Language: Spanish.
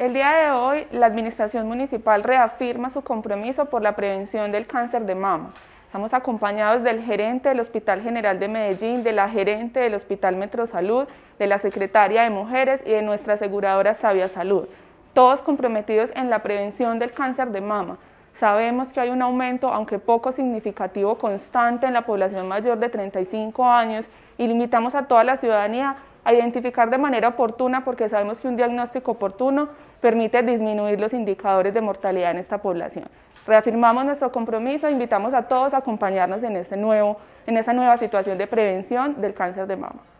El día de hoy, la Administración Municipal reafirma su compromiso por la prevención del cáncer de mama. Estamos acompañados del gerente del Hospital General de Medellín, de la gerente del Hospital Metrosalud, de la secretaria de Mujeres y de nuestra aseguradora Sabia Salud, todos comprometidos en la prevención del cáncer de mama. Sabemos que hay un aumento, aunque poco significativo, constante en la población mayor de 35 años y limitamos a toda la ciudadanía a identificar de manera oportuna, porque sabemos que un diagnóstico oportuno permite disminuir los indicadores de mortalidad en esta población. Reafirmamos nuestro compromiso e invitamos a todos a acompañarnos en esta nueva situación de prevención del cáncer de mama.